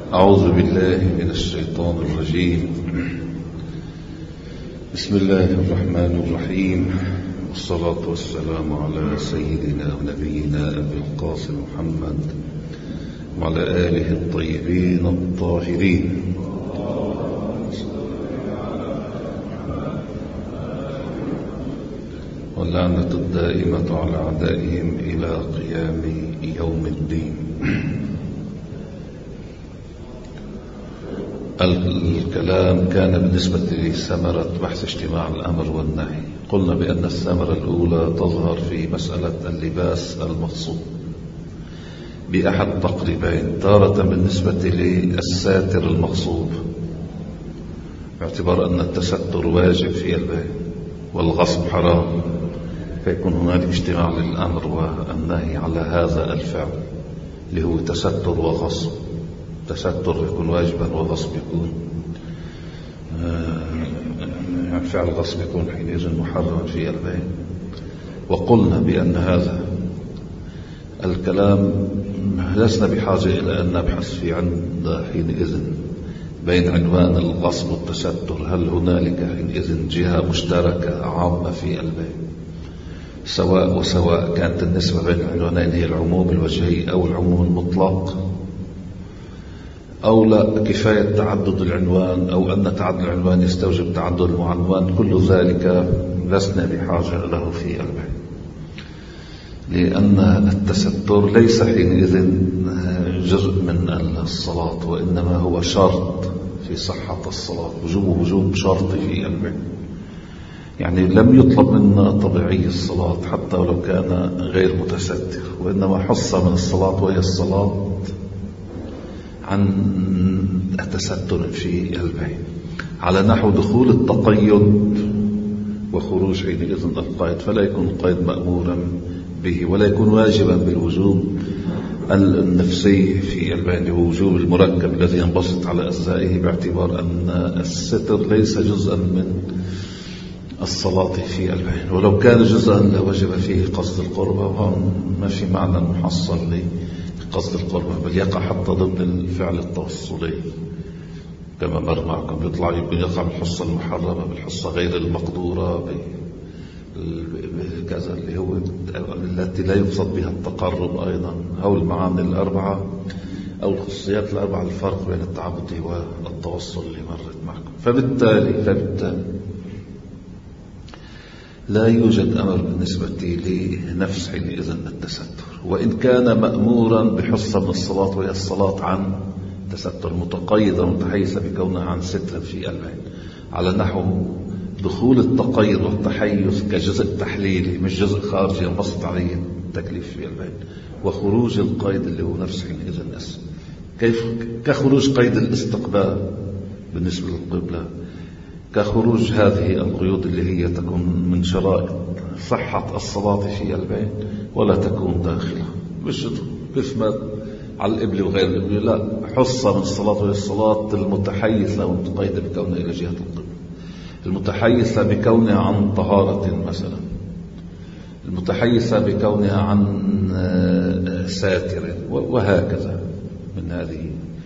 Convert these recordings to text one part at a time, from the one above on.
أعوذ بالله من الشيطان الرجيم. بسم الله الرحمن الرحيم، والصلاة والسلام على سيدنا ونبينا أبي القاسم محمد وعلى آله الطيبين الطاهرين. واللعنة الدائمة على أعدائهم إلى قيام يوم الدين. الكلام كان بالنسبة لثمرة بحث اجتماع الأمر والنهي. قلنا بأن الثمرة الأولى تظهر في مسألة اللباس المغصوب بأحد تقريبين، تارة بالنسبة للساتر المغصوب باعتبار أن التستر واجب في البيت والغصب حرام، فيكون هنالك اجتماع للأمر والنهي على هذا الفعل اللي هو تستر وغصب. تستر يكون واجبا وغصب يكون يعني فعل غصب يكون حينئذ محرما في البيت. وقلنا بأن هذا الكلام لسنا بحاجة إلى أن نبحث في عند حينئذ بين عنوان الغصب والتستر هل هنالك حينئذ جهة مشتركة عامة في البيت، سواء كانت النسبة بين العنوانين هي العموم الوجهي أو العموم المطلق، أو لا كفاية تعدد العنوان، أو أن تعدد العنوان يستوجب تعدد المعنوان. كل ذلك لسنا بحاجة له في البيت، لأن التستر ليس حينئذ جزء من الصلاة، وإنما هو شرط في صحة الصلاة. وجوب شرط في البيت، يعني لم يطلب منا طبيعي الصلاة حتى ولو كان غير متستر، وإنما حص من الصلاة وهي الصلاة عن التستر في البيت، على نحو دخول التقيد وخروج حينئذ القيد، فلا يكون القيد مأمورا به ولا يكون واجبا بالوجوب النفسي في البيت، ووجوب المركب الذي ينبسط على أجزائه، باعتبار أن الستر ليس جزءا من الصلاة في البيت. ولو كان جزءا لوجب فيه قصد القربة، وهم ما في معنى محصل لقصد القربة، بل يقع حتى ضمن الفعل التوصلي كما مر معكم. يقع بالحصة المحرمة، بالحصة غير المقدورة، بكذا اللي هو التي لا يقصد بها التقرب أيضا، أو المعاني الأربعة أو الخصوصيات الأربعة، الفرق بين التعبد والتوصل اللي مرت معكم. فبالتالي لا يوجد أمر بالنسبة لنفس حينئذ التستر، وإن كان مأمورا بحصة من الصلاة وهي الصلاة عن تستر متقيدة متحيزة بكونها عن ستر في البيت، على نحو دخول التقيد والتحيز كجزء تحليلي مش جزء خارجي ينبسط عليه التكليف في البيت، وخروج القيد اللي هو نفس حينئذ الأسم، كخروج قيد الاستقبال بالنسبة للقبلة، كخروج هذه القيود اللي هي تكون من شرائط صحة الصلاة في البيت ولا تكون داخلة، مش كيف ما على الإبل وغير الإبل، لا، حصة من الصلاة والصلاة المتحيزة والمتقيدة بكونها إلى جهة القبلة، المتحيزة بكونها عن طهارة مثلا، المتحيزة بكونها عن ساتر، وهكذا من هذه.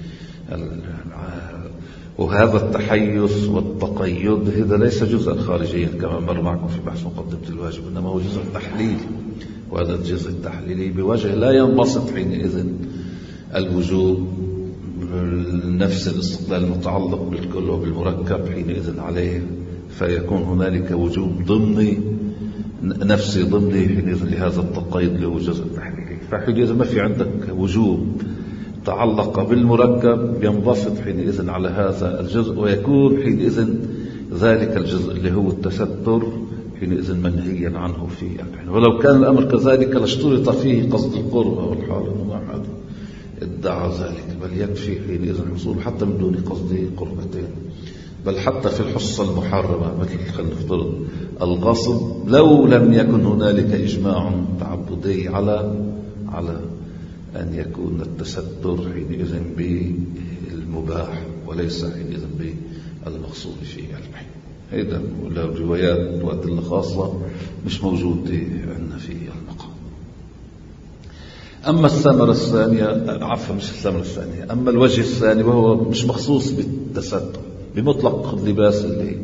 وهذا التحيز والتقيد هذا ليس جزءا خارجيا كما مر معكم في بحث مقدمة الواجب، إنما هو جزء تحليلي، وهذا الجزء التحليلي بوجه لا ينبسط حينئذ الوجوب نفس الاستقلال المتعلق بالكل وبالمركب حينئذ عليه، فيكون هنالك وجوب ضمني نفسي ضمني حينئذ لهذا التقيد اللي هو جزء تحليلي. فحينئذ ما في عندك وجوب تعلق بالمركب ينبسط حينئذ على هذا الجزء، ويكون حينئذ ذلك الجزء اللي هو التستر حينئذ منهيا عنه في الحين. ولو كان الأمر كذلك لاشترط فيه قصد القربة والحال ما أحد ادعى ذلك، بل يكفي حينئذ الحصول حتى من دون قصد قربتين، بل حتى في الحصة المحرمة مثل خلينا نفترض الغصب، لو لم يكن هنالك إجماع تعبدي على أن يكون التستر حينئذ بالمباح وليس حينئذ بالمقصود في البيت. هذا له روايات وأدلة خاصة مش موجودة عندنا في المقام. أما الثمرة الثانية، عفوا مش الثمرة الثانية، أما الوجه الثاني وهو مش مخصوص بالتستر بمطلق اللباس اللي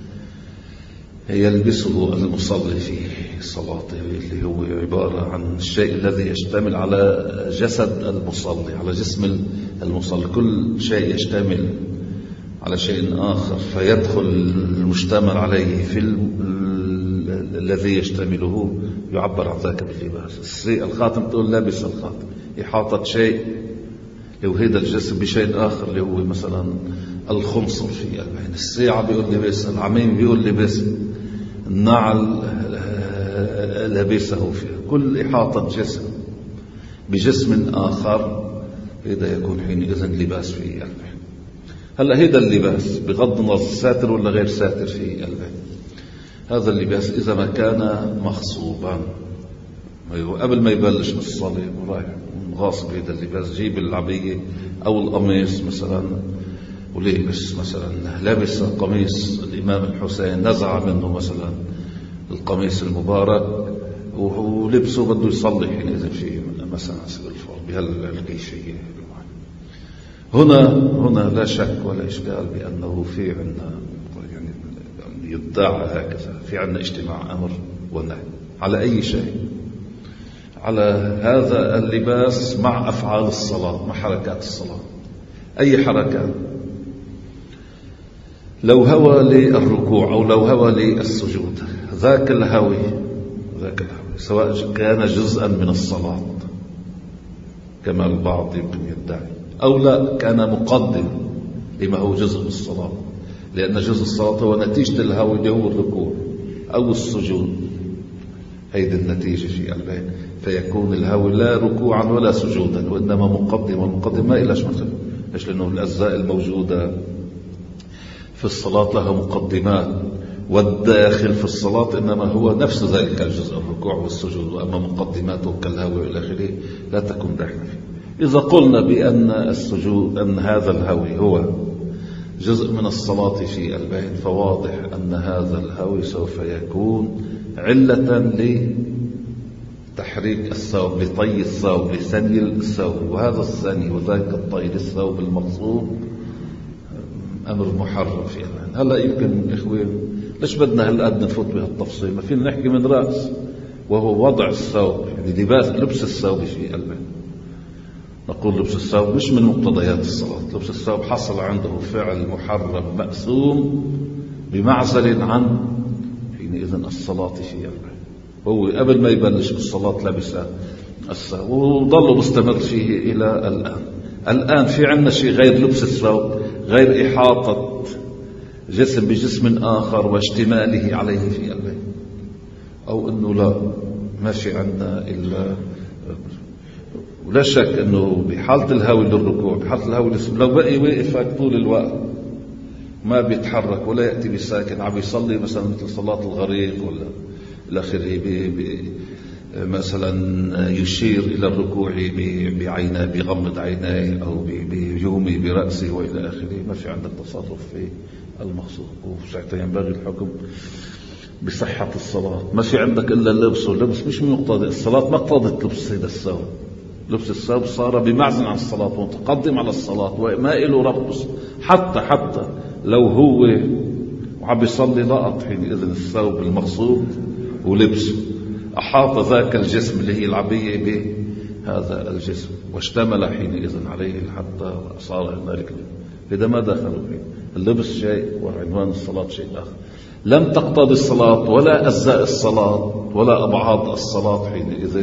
يلبسه المصلي في صلاته، اللي هو عبارة عن الشيء الذي يشتمل على جسد المصلي، على جسم المصلي. كل شيء يشتمل على شيء آخر فيدخل المشتمل عليه في الذي يشتمله يعبر عن ذاك باللباس. الخاتم تقول لابس الخاتم، إحاطة شيء لو هيدا الجسم بشيء آخر اللي هو مثلا الخنصر في العين. الساعة بيقول لبس، العميم بيقول لبس، النعل لبسه فيه. كل إحاطة جسم بجسم آخر هذا يكون حينئذ لباس في العين. هلا هيدا اللباس بغض النظر ساتر ولا غير ساتر في العين، هذا اللباس إذا ما كان مغصوبا، قبل ما يبلش بالصلاة ورايح غاصب هذا اللباس، جيب العبية أو القميص مثلا ولبس، مثلا لبس قميص الإمام الحسين، نزع منه مثلا القميص المبارك ولبسه بده يصلي حينئذ في مثلا الفرض بهالكيفية. هنا لا شك ولا إشكال بأنه في عندنا يعني يدعى هكذا، في عندنا اجتماع أمر ونهي على أي شيء، على هذا اللباس مع أفعال الصلاة، مع حركات الصلاة. أي حركات، لو هوى للركوع أو لو هوى للسجود، ذاك الهوي سواء كان جزءا من الصلاة كما البعض يمكن يدعي، أو لا كان مقدم لما هو جزء من الصلاة، لأن جزء الصلاة هو نتيجة الهوي اللي هو الركوع أو السجود، هيدي النتيجة في قلبين، فيكون الهوي لا ركوعا ولا سجودا وإنما مقدم، والمقدم ما إلاش مثل ليش؟ لأنه الأجزاء الموجودة في الصلاة لها مقدمات، والداخل في الصلاة إنما هو نفس ذلك الجزء، الركوع والسجود، وأما مقدماته كالهوي إلى آخره لا تكون داخلة فيه. إذا قلنا بأن السجود، أن هذا الهوي هو جزء من الصلاة في البين، فواضح أن هذا الهوي سوف يكون علة لتحريك الثوب، لطي الثوب، لثني الثوب، وهذا الثني وذاك الطي للثوب المغصوب أمر محرم في البين. هلا يمكن إخوين ليش بدنا هالقد نفوت بهالتفصيل؟ ما فينا نحكي من رأس، وهو وضع الثوب، يعني لبس الثوب في البين. نقول لبس الثوب مش من مقتضيات الصلاة، لبس الثوب حصل عنده فعل محرم مأثوم بمعزل عن حينئذ الصلاة في البين. هو قبل ما يبلش بالصلاة لبس الثوب وظل مستمر فيه إلى الآن. الآن في عندنا شيء غير لبس الثوب، غير إحاطة جسم بجسم آخر واشتماله عليه في البين، أو أنه لا ما في عندنا إلا، ولا شك أنه بحالة الهوي للركوع، بحالة الهوي لو بقي واقف طول الوقت ما بيتحرك ولا يأتي بساكن، عم يصلي مثلا مثل صلاة الغريق ولا الآخر، مثلا يشير إلى الركوع بعينه، بغمض عينيه أو بيومي برأسه وإلى آخره، ما في عندك تصرف في المقصود، وساعتها ينبغي الحكم بصحة الصلاة. ما في عندك إلا اللبس، واللبس مش من مقتضى الصلاة، ما اقتضت لبس هذا الثوب. لبس الثوب صار بمعزل عن الصلاة ومتقدم على الصلاة وما له ربط، حتى لو هو وعم يصلي لقط حينئذ الثوب المغصوب ولبسه، أحاط ذاك الجسم اللي هي العبية بهذا الجسم واشتمل حينئذ عليه حتى صار ذلك. إذا ما دخلوا فيه اللبس شيء وعنوان الصلاة شيء آخر، لم تقتضي الصلاة ولا أجزاء الصلاة ولا أبعاد الصلاة حينئذ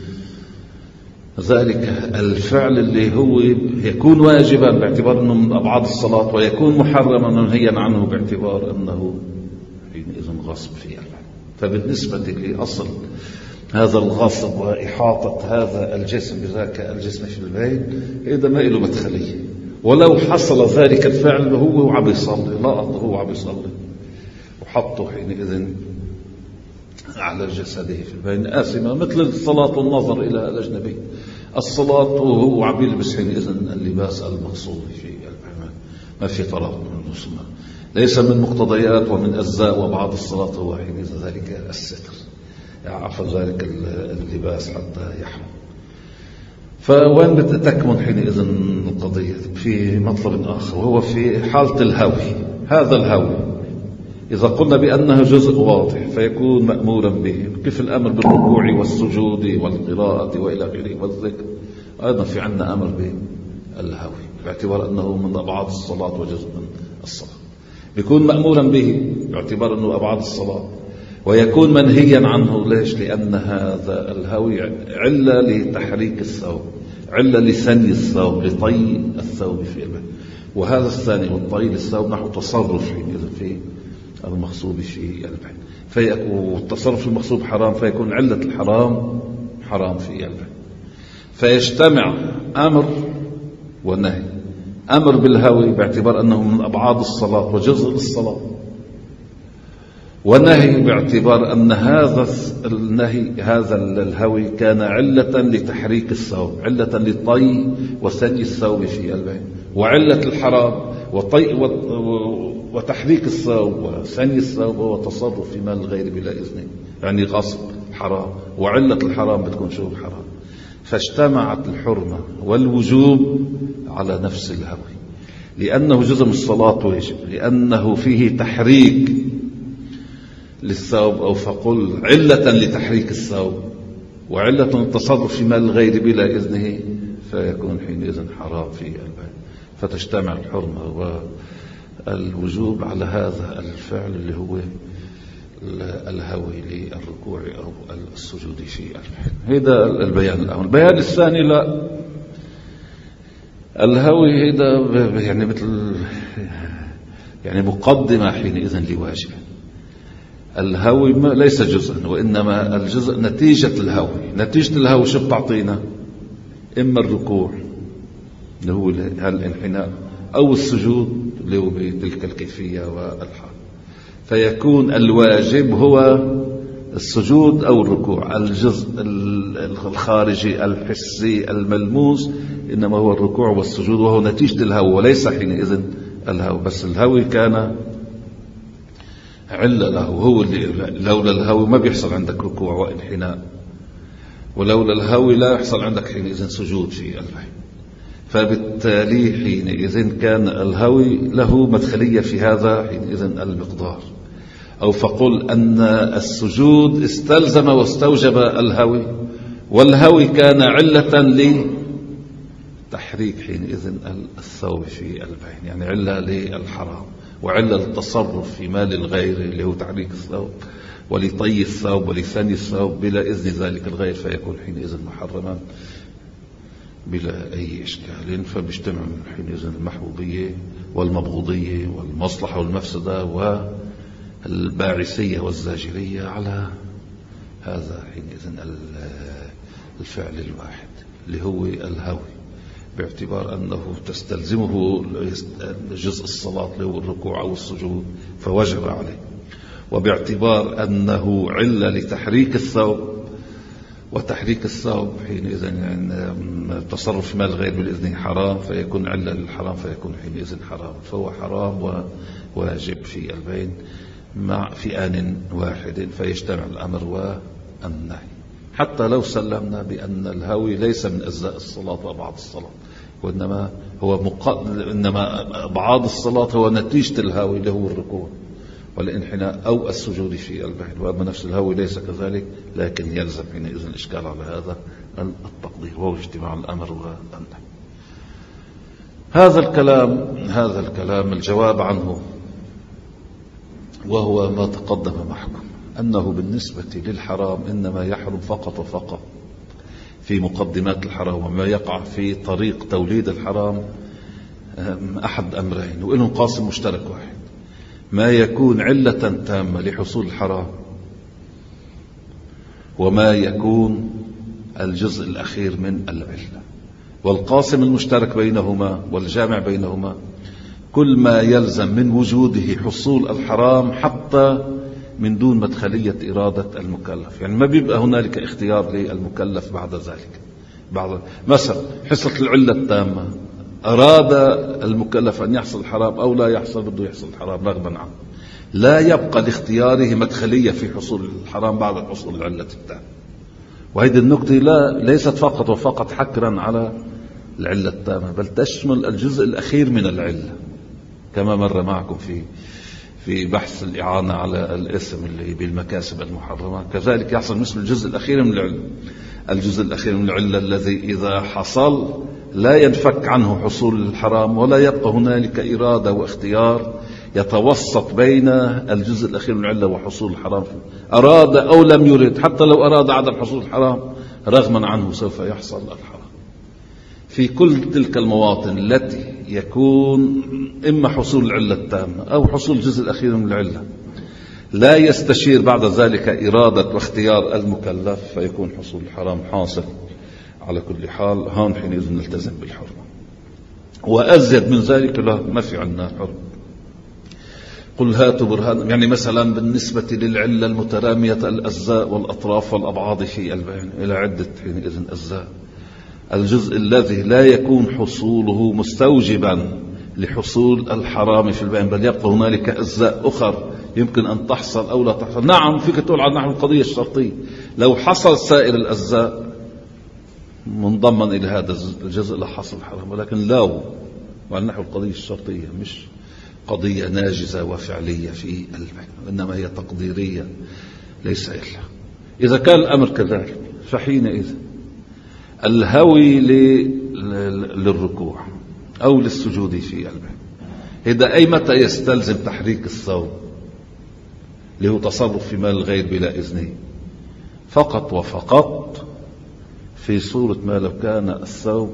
ذلك الفعل اللي هو يكون واجبا باعتبار أنه من أبعاد الصلاة، ويكون محرما منهيا عنه باعتبار أنه حينئذ غصب فيه. فبالنسبة لأصل هذا الغصب وإحاطة هذا الجسم بذاك الجسم في البيت، إذا ما له مدخلية، ولو حصل ذلك الفعل هو وعم يصلي، لقط هو وعم يصلي وحطه حينئذ على جسده في البين آثمة، مثل الصلاة والنظر إلى الأجنبي. الصلاة وهو عم يلبس حينئذ اللباس المقصود في البين، ما في طرف من المسلمين، ليس من مقتضيات ومن أجزاء وبعض الصلاة هو حينئذ ذلك الستر، يعفى ذلك اللباس حتى يحرم. فوين بتكمن حينئذ القضية؟ في مطلب آخر، وهو في حالة الهوي. هذا الهوي إذا قلنا بأنه جزء واضح فيكون مأمورا به، كيف الأمر بالركوع والسجود والقراءة وإلى آخره والذكر، أيضا في عندنا أمر بالهوي باعتبار أنه من أبعاد الصلاة وجزء من الصلاة، بيكون مأمورا به باعتبار أنه أبعاد الصلاة، ويكون منهيا عنه. ليش؟ لأن هذا الهوي علة لتحريك الثوب، علة لثني الثوب، لطي الثوب في البيت، وهذا الثاني والطي للثوب نحو تصرف في المغصوب في البيت، فيكون التصرف المغصوب حرام، فيكون علة الحرام حرام في البيت. فيجتمع أمر ونهي، أمر بالهوي باعتبار أنه من أبعاد الصلاة وجزء الصلاة، ونهي باعتبار أن هذا النهي هذا الهوي كان علة لتحريك الثوب، علة لطي وثني الثوب في البيت، وعلة الحرام وطي وتحريك الثوب وثني الثوب وتصرف في مال الغير بلا إذن، يعني غصب حرام، وعلة الحرام بتكون شو حرام. فاجتمعت الحرمة والوجوب على نفس الهوي، لأنه جزء من الصلاة واجب، لأنه فيه تحريك للثوب، أو فقل علة لتحريك الثوب وعلة التصرف في مال الغير بلا إذنه، فيكون حينئذ حرام في البيت. فتجتمع الحرمة والوجوب على هذا الفعل اللي هو الهوي للركوع أو السجود في البيت. هذا البيان الأول. البيان الثاني، لا، الهوي هذا يعني مثل يعني مقدمة حينئذ لواجب. الهوي ليس جزءا، وإنما الجزء نتيجة الهوي. نتيجة الهوي شو بتعطينا؟ إما الركوع اللي هو الانحناء، أو السجود اللي هو بتلك الكيفية والحال. فيكون الواجب هو السجود أو الركوع، الجزء الخارجي الحسي الملموس إنما هو الركوع والسجود، وهو نتيجة الهوي وليس حينئذ الهوي. بس الهوي كان علة له، هو اللي لولا الهوي ما بيحصل عندك ركوع وانحناء، ولولا الهوي لا يحصل عندك حينئذ سجود في البيت. فبالتالي حينئذ كان الهوي له مدخلية في هذا حينئذ المقدار، أو فقل أن السجود استلزم واستوجب الهوي، والهوي كان علة لتحريك حينئذ الثوب في البيت، يعني علة للحرام وعلة للتصرف في مال الغير اللي هو تحريك الثوب ولطي الثوب ولثني الثوب بلا إذن ذلك الغير، فيكون حينئذ محرما بلا أي إشكال. فبيجتمع حينئذ المحبوبية والمبغوضية والمصلحة والمفسدة والباعثية والزاجرية على هذا حينئذ الفعل الواحد اللي هو الهوي، باعتبار أنه تستلزمه جزء الصلاة اللي هو الركوع أو السجود فوجب عليه، وباعتبار أنه علة لتحريك الثوب، وتحريك الثوب حينئذ يعني تصرف مال غير بالإذن حرام، فيكون علة للحرام، فيكون حينئذ حرام. فهو حرام وواجب في البين في آن واحد، فيجتمع الأمر والنهي. حتى لو سلمنا بأن الهوي ليس من أجزاء الصلاة وأبعاد الصلاة، وإنما إنما أبعاد الصلاة هو نتيجة الهوي اللي هو الركوع والانحناء أو السجود في البيت، وأما نفس الهوي ليس كذلك، لكن يلزم حينئذ الإشكال على هذا التقدير، وهو اجتماع الأمر والنهي. هذا الكلام الجواب عنه وهو ما تقدم معكم، أنه بالنسبة للحرام إنما يحرم فقط وفقط في مقدمات الحرام، وما يقع في طريق توليد الحرام أحد أمرين، وإنهم قاسم مشترك واحد: ما يكون علة تامة لحصول الحرام، وما يكون الجزء الأخير من العلة. والقاسم المشترك بينهما والجامع بينهما كل ما يلزم من وجوده حصول الحرام حتى من دون مدخلية إرادة المكلف. يعني ما بيبقى هنالك اختيار للمكلف بعد ذلك. مثلا حصة العلة التامة، أراد المكلف أن يحصل الحرام أو لا يحصل، بده يحصل الحرام رغبا عنه، لا يبقى لاختياره مدخلية في حصول الحرام بعد حصول العلة التامة. وهذه النقطة ليست فقط حكرا على العلة التامة، بل تشمل الجزء الأخير من العلة كما مر معكم في بحث الإعانة على الاسم اللي بالمكاسب المحرمة. كذلك يحصل مثل الجزء الأخير من العلة. الجزء الأخير من العلة الذي إذا حصل لا ينفك عنه حصول الحرام، ولا يبقى هنالك إرادة واختيار يتوسط بين الجزء الأخير من العلة وحصول الحرام. أراد أو لم يرد، حتى لو أراد عدم حصول الحرام رغما عنه سوف يحصل الحرام. في كل تلك المواطن التي يكون إما حصول العلة التامة أو حصول الجزء الأخير من العلة لا يستشير بعد ذلك إرادة واختيار المكلف، فيكون حصول الحرام حاصل على كل حال. هون حينئذ نلتزم بالحرمة، وأزيد من ذلك ما في عندنا حرمة. قل هاتوا برهان، يعني مثلا بالنسبة للعلة المترامية الأجزاء والأطراف والأبعاد في البيان إلى عدة حينئذ أجزاء. الجزء الذي لا يكون حصوله مستوجبا لحصول الحرام في البيان، بل يبقى هنالك أجزاء أخر يمكن أن تحصل أو لا تحصل. نعم فيك تقول عن نحو القضية الشرطية، لو حصل سائر الأجزاء منضمن إلى هذا الجزء لا حصل الحرام، ولكن لو وعن نحو القضية الشرطية مش قضية ناجزة وفعلية في البيان، إنما هي تقديرية ليس إلا. إذا كان الأمر كذلك فحينئذ الهوي للركوع أو للسجود في البيان إذا أي متى يستلزم تحريك الثوب اللي هو تصرف في مال الغير بلا إذنه، فقط وفقط في صورة ما لو كان الثوب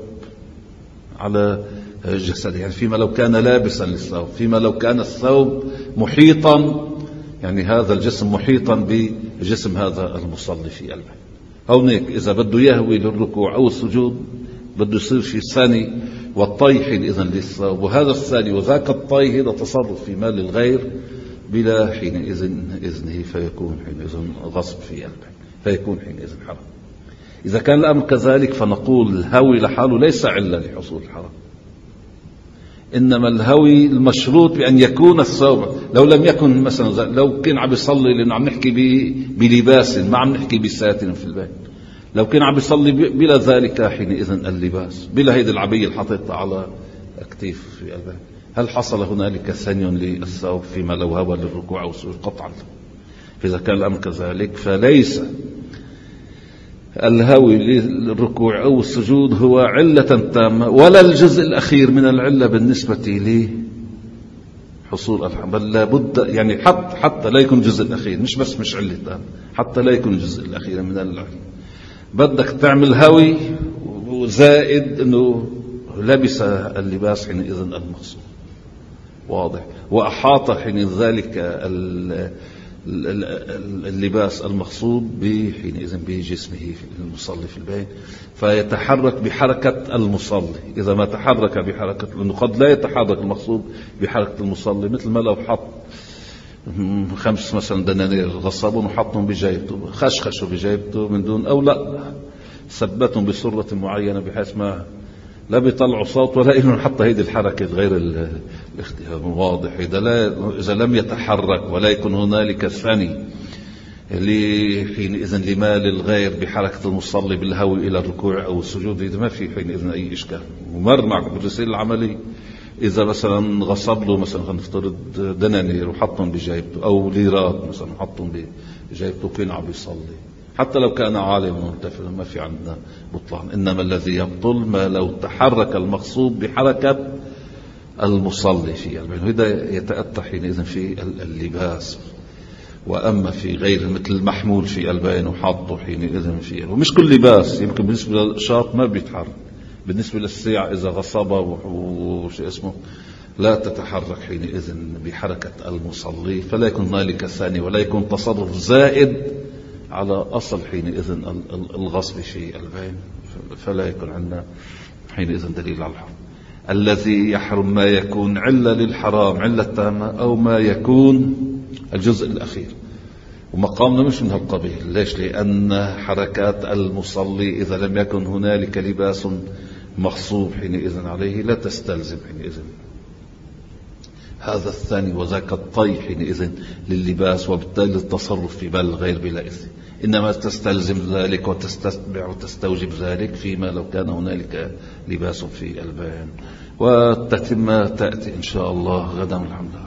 على جسده، يعني فيما لو كان لابسا للثوب، فيما لو كان الثوب محيطا، يعني هذا الجسم محيطا بجسم هذا المصلي في البيت. هونيك إذا بده يهوي للركوع أو السجود بده يصير في ثاني والطي حينئذ للثوب، وهذا الثاني وذاك الطي هذا تصرف في مال الغير بلا حينئذ إذنه، فيكون حينئذ غصب في البيت، فيكون حينئذ حرام. إذا كان الأمر كذلك فنقول الهوي لحاله ليس علة لحصول الحرام، إنما الهوي المشروط بأن يكون الثوب. لو لم يكن مثلا، لو كان عم يصلي، لأنه عم نحكي بلباس ما عم نحكي بساتر في البيت، لو كان عم يصلي بلا ذلك حينئذ اللباس، بلا هيدي العبية اللي حطيتها على كتيف في البيت، هل حصل هنالك ثاني للثوب فيما لو هوى للركوع أو السجود؟ قطعا. فإذا كان الأمر كذلك فليس الهوي للركوع أو السجود هو علة تامة، ولا الجزء الأخير من العلة بالنسبة لحصول الحرام، بل لابد يعني حتى لا يكون الجزء الأخير، مش علة تامة، حتى لا يكون الجزء الأخير من العلة بدك تعمل هوي وزائد أنه لبس اللباس حينئذ المقصود واضح، وأحاط حين ذلك اللباس المقصود حينئذ بجسمه المصلي في البيت، فيتحرك بحركة المصلي. إذا ما تحرك بحركة، لأنه قد لا يتحرك المقصود بحركة المصلي، مثل ما لو حط 5 مثلا دنانير غصبهم وحطهم بجيبته، خشخشوا بجيبته من دون، أو لا ثبتهم بصورة معينة بحيث ما لا بيطلعوا صوت ولا إنه حتى هيدي الحركة غير الاختيار واضح. إذا لم يتحرك ولا يكون هنالك ثاني حينئذ لمال الغير بحركة المصلي بالهوي إلى الركوع أو السجود، إذا ما في حينئذ أي إشكال. ومر معكم بالرسالة العملي، إذا مثلا غصب له مثلا نفترض دنانير وحطهم بجيبته، أو ليرات مثلا حطهم بجيبته كان عم يصلي، حتى لو كان عالما منتفلا ما في عندنا بطلان. إنما الذي يبطل ما لو تحرك المقصود بحركة المصلي في البيت، هذا يتأتى حينئذ في اللباس. وأما في غير مثل المحمول في البين وحاطه حينئذ في، ومش كل لباس، يمكن بالنسبة للشاط ما بيتحرك، بالنسبة للساعة إذا غصبها وش اسمه لا تتحرك حينئذ بحركة المصلي، فلا يكون ذلك ثاني ولا يكون تصرف زائد على أصل حينئذ الغصب في البين، فلا يكون عندنا حينئذ دليل على الحرام. الذي يحرم ما يكون علة للحرام، علة تامة، أو ما يكون الجزء الأخير، ومقامنا مش من هالقبيل. ليش؟ لأن حركات المصلي إذا لم يكن هنالك لباس مغصوب حينئذ عليه لا تستلزم حينئذ هذا الثاني وذاك الطي حينئذ لللباس، وبالتالي التصرف في بال الغير بلا إثم. إنما تستلزم ذلك وتستتبع وتستوجب ذلك فيما لو كان هنالك لباس في البيان. والتتمة تأتي إن شاء الله غدا الحمد لله.